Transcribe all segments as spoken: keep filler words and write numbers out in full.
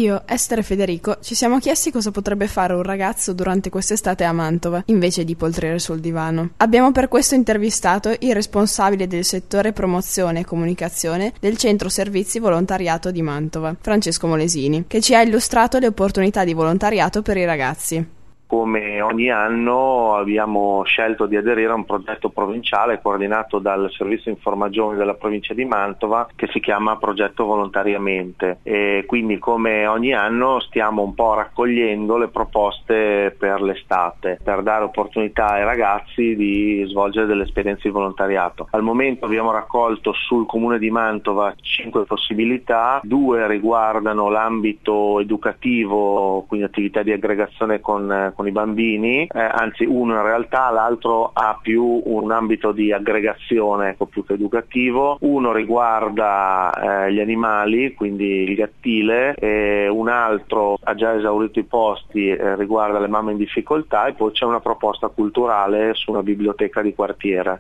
Io, Esther e Federico ci siamo chiesti cosa potrebbe fare un ragazzo durante quest'estate a Mantova, invece di poltrire sul divano. Abbiamo per questo intervistato il responsabile del settore promozione e comunicazione del Centro Servizi Volontariato di Mantova, Francesco Molesini, che ci ha illustrato le opportunità di volontariato per i ragazzi. Come ogni anno abbiamo scelto di aderire a un progetto provinciale coordinato dal Servizio Informa Giovani della provincia di Mantova che si chiama Progetto Volontariamente, e quindi come ogni anno stiamo un po' raccogliendo le proposte per l'estate per dare opportunità ai ragazzi di svolgere delle esperienze di volontariato. Al momento abbiamo raccolto sul Comune di Mantova cinque possibilità, due riguardano l'ambito educativo, quindi attività di aggregazione con con i bambini, eh, anzi uno in realtà, l'altro ha più un ambito di aggregazione, ecco, più che educativo. Uno riguarda eh, gli animali, quindi il gattile, e un altro ha già esaurito i posti, eh, riguarda le mamme in difficoltà, e poi c'è una proposta culturale su una biblioteca di quartiere.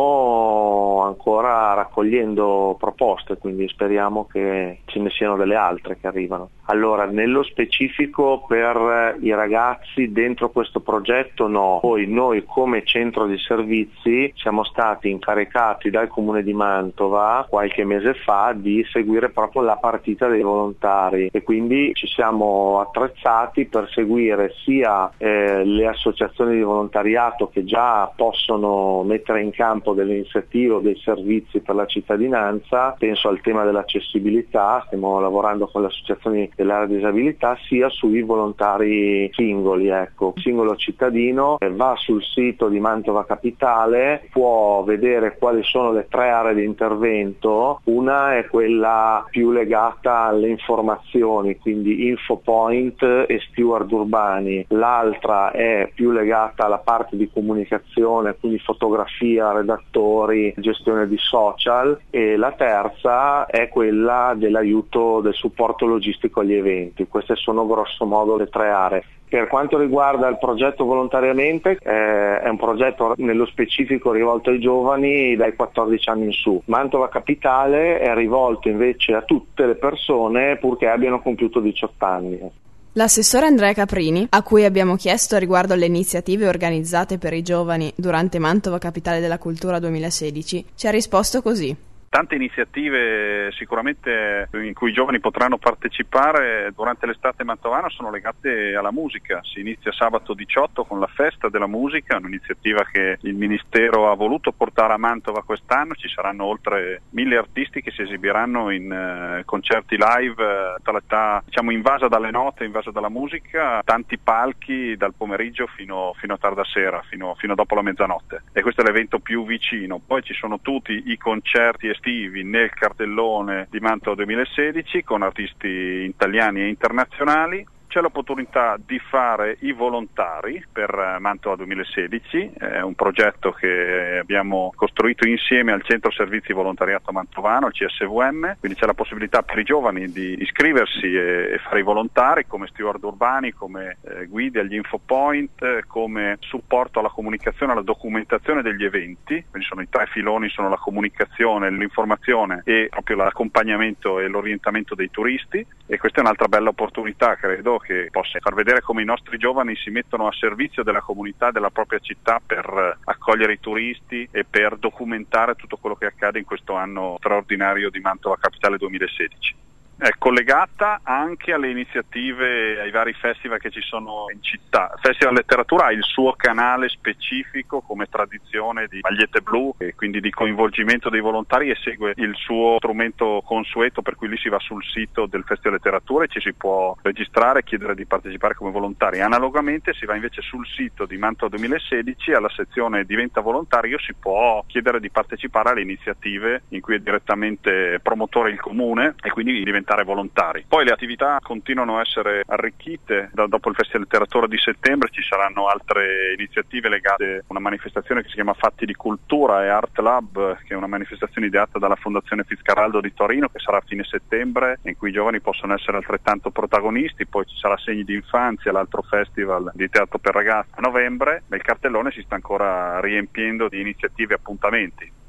Stiamo ancora raccogliendo proposte, quindi speriamo che ce ne siano delle altre che arrivano. Allora, nello specifico per i ragazzi dentro questo progetto no, poi noi come centro di servizi siamo stati incaricati dal Comune di Mantova qualche mese fa di seguire proprio la partita dei volontari, e quindi ci siamo attrezzati per seguire sia eh, le associazioni di volontariato che già possono mettere in campo delle iniziative o dei servizi per la cittadinanza, penso al tema dell'accessibilità, stiamo lavorando con le associazioni dell'area disabilità, sia sui volontari singoli. Ecco, il singolo cittadino va sul sito di Mantova Capitale, può vedere quali sono le tre aree di intervento. Una è quella più legata alle informazioni, quindi infopoint e steward urbani, l'altra è più legata alla parte di comunicazione, quindi fotografia, redattori, gestione di social, e la terza è quella dell'aiuto, del supporto logistico agli eventi. Queste sono grosso modo le tre aree. Per quanto riguarda il progetto Volontariamente, eh, è un progetto nello specifico rivolto ai giovani dai quattordici anni in su. Mantova Capitale è rivolto invece a tutte le persone purché abbiano compiuto diciotto anni. L'assessore Andrea Caprini, a cui abbiamo chiesto riguardo alle iniziative organizzate per i giovani durante Mantova Capitale della Cultura duemilasedici, ci ha risposto così. Tante iniziative sicuramente in cui i giovani potranno partecipare durante l'estate mantovana sono legate alla musica. Si inizia sabato diciotto con la festa della musica, un'iniziativa che il Ministero ha voluto portare a Mantova quest'anno. Ci saranno oltre mille artisti che si esibiranno in uh, concerti live, uh, tutta l'età, diciamo, invasa dalle note, invasa dalla musica, tanti palchi dal pomeriggio fino, fino a tarda sera, fino, fino dopo la mezzanotte, e questo è l'evento più vicino. Poi ci sono tutti i concerti estivi nel cartellone di Mantova duemilasedici con artisti italiani e internazionali. C'è l'opportunità di fare i volontari per Mantova duemilasedici, è un progetto che abbiamo costruito insieme al Centro Servizi Volontariato Mantovano, il C S V M, quindi c'è la possibilità per i giovani di iscriversi e, e fare i volontari come steward urbani, come eh, guide agli infopoint, eh, come supporto alla comunicazione, alla documentazione degli eventi. Quindi sono i tre filoni, sono la comunicazione, l'informazione e proprio l'accompagnamento e l'orientamento dei turisti, e questa è un'altra bella opportunità, credo, che possa far vedere come i nostri giovani si mettono a servizio della comunità della propria città per accogliere i turisti e per documentare tutto quello che accade in questo anno straordinario di Mantova Capitale duemilasedici. È collegata anche alle iniziative, ai vari festival che ci sono in città. Il Festival Letteratura ha il suo canale specifico come tradizione di magliette blu e quindi di coinvolgimento dei volontari, e segue il suo strumento consueto, per cui lì si va sul sito del Festival Letteratura e ci si può registrare e chiedere di partecipare come volontari. Analogamente si va invece sul sito di Mantova duemilasedici, alla sezione Diventa volontario si può chiedere di partecipare alle iniziative in cui è direttamente promotore il comune e quindi diventa volontari. Poi le attività continuano a essere arricchite. Da, dopo il Festival Letteratura di settembre ci saranno altre iniziative legate a una manifestazione che si chiama Fatti di Cultura e Art Lab, che è una manifestazione ideata dalla Fondazione Fitzcarraldo di Torino, che sarà a fine settembre, in cui i giovani possono essere altrettanto protagonisti. Poi ci sarà Segni di Infanzia, l'altro festival di teatro per ragazzi a novembre, ma il cartellone si sta ancora riempiendo di iniziative e appuntamenti.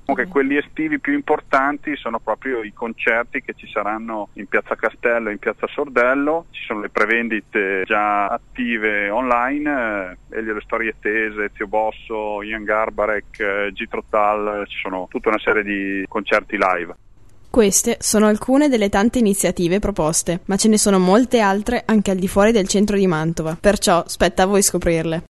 Che quelli estivi più importanti sono proprio i concerti che ci saranno in Piazza Castello e in Piazza Sordello. Ci sono le prevendite già attive online, eh, Elio Le Storie Tese, Zio Bosso, Ian Garbarek, eh, Jethro Tull, ci sono tutta una serie di concerti live. Queste sono alcune delle tante iniziative proposte, ma ce ne sono molte altre anche al di fuori del centro di Mantova, perciò spetta a voi scoprirle.